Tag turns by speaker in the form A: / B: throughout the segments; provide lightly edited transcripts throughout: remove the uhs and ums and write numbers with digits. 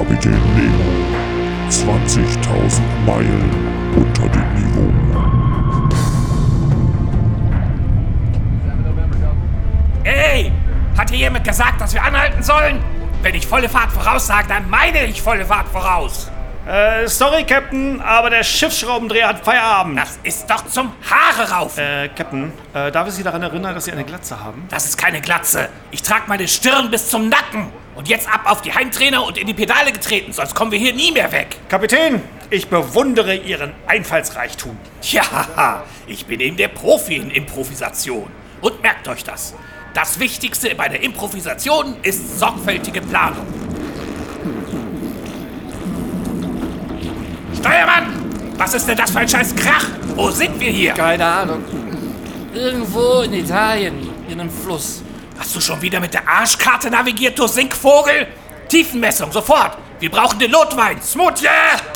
A: Kapitän Nemo. 20.000 Meilen unter dem Niveau.
B: Ey, hat hier jemand gesagt, dass wir anhalten sollen? Wenn ich volle Fahrt voraus sage, dann meine ich volle Fahrt voraus.
C: Sorry, Captain, aber der Schiffsschraubendreher hat Feierabend.
B: Das ist doch zum Haare raufen.
C: Captain, darf ich Sie daran erinnern, dass Sie eine Glatze haben?
B: Das ist keine Glatze. Ich trage meine Stirn bis zum Nacken. Und jetzt ab auf die Heimtrainer und in die Pedale getreten, sonst kommen wir hier nie mehr weg.
C: Kapitän, ich bewundere Ihren Einfallsreichtum.
B: Ja, ich bin eben der Profi in Improvisation. Und merkt euch das. Das Wichtigste bei der Improvisation ist sorgfältige Planung. Steuermann! Was ist denn das für ein scheiß Krach? Wo sind wir hier?
D: Keine Ahnung. Irgendwo in Italien, in einem Fluss.
B: Hast du schon wieder mit der Arschkarte navigiert, du Sinkvogel? Tiefenmessung, sofort! Wir brauchen den Notwein! Smoothie!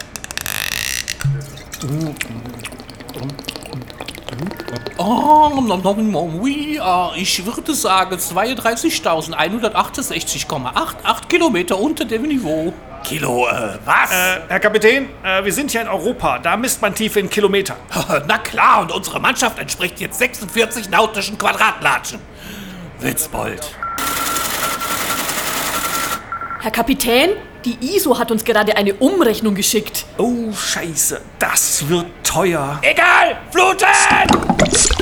B: Ich würde sagen 32.168,88 Kilometer unter dem Niveau. Kilo, was?
C: Herr Kapitän, wir sind hier in Europa. Da misst man Tiefe in Kilometern.
B: Na klar, und unsere Mannschaft entspricht jetzt 46 nautischen Quadratlatschen. Witzbold.
E: Herr Kapitän, die ISO hat uns gerade eine Umrechnung geschickt.
C: Oh, Scheiße. Das wird teuer.
B: Egal! Fluten!